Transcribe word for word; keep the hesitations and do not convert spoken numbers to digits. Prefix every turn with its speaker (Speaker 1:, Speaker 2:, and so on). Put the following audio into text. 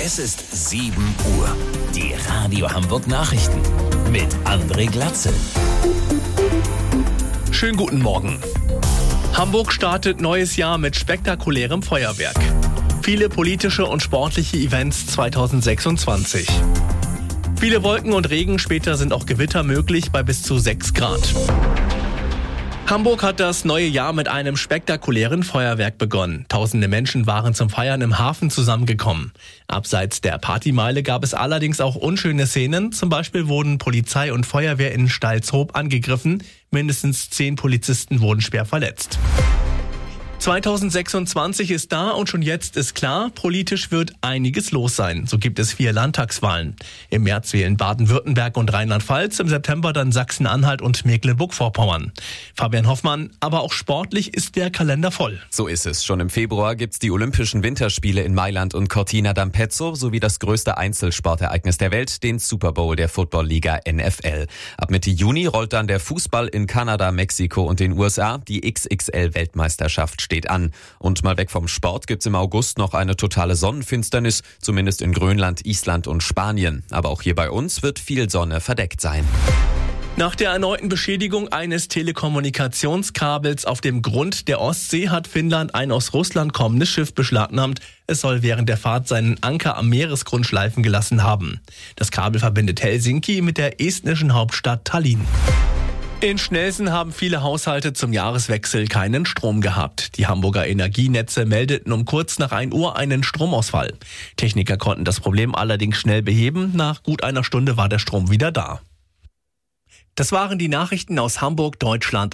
Speaker 1: Es ist sieben Uhr. Die Radio Hamburg Nachrichten mit André Glatzel.
Speaker 2: Schönen guten Morgen. Hamburg startet neues Jahr mit spektakulärem Feuerwerk. Viele politische und sportliche Events zweitausendsechsundzwanzig. Viele Wolken und Regen, später sind auch Gewitter möglich bei bis zu sechs Grad. Hamburg hat das neue Jahr mit einem spektakulären Feuerwerk begonnen. Tausende Menschen waren zum Feiern im Hafen zusammengekommen. Abseits der Partymeile gab es allerdings auch unschöne Szenen. Zum Beispiel wurden Polizei und Feuerwehr in Stalzhoop angegriffen. Mindestens zehn Polizisten wurden schwer verletzt. zweitausendsechsundzwanzig ist da und schon jetzt ist klar, politisch wird einiges los sein. So gibt es vier Landtagswahlen. Im März wählen Baden-Württemberg und Rheinland-Pfalz, im September dann Sachsen-Anhalt und Mecklenburg-Vorpommern. Fabian Hoffmann, aber auch sportlich ist der Kalender voll.
Speaker 3: So ist es. Schon im Februar gibt's die Olympischen Winterspiele in Mailand und Cortina d'Ampezzo sowie das größte Einzelsportereignis der Welt, den Super Bowl der Football-Liga N F L. Ab Mitte Juni rollt dann der Fußball in Kanada, Mexiko und den U S A. Die X X L-Weltmeisterschaft steht an. Und mal weg vom Sport gibt's im August noch eine totale Sonnenfinsternis, zumindest in Grönland, Island und Spanien. Aber auch hier bei uns wird viel Sonne verdeckt sein.
Speaker 2: Nach der erneuten Beschädigung eines Telekommunikationskabels auf dem Grund der Ostsee hat Finnland ein aus Russland kommendes Schiff beschlagnahmt. Es soll während der Fahrt seinen Anker am Meeresgrund schleifen gelassen haben. Das Kabel verbindet Helsinki mit der estnischen Hauptstadt Tallinn. In Schnelsen haben viele Haushalte zum Jahreswechsel keinen Strom gehabt. Die Hamburger Energienetze meldeten um kurz nach ein Uhr einen Stromausfall. Techniker konnten das Problem allerdings schnell beheben. Nach gut einer Stunde war der Strom wieder da. Das waren die Nachrichten aus Hamburg, Deutschland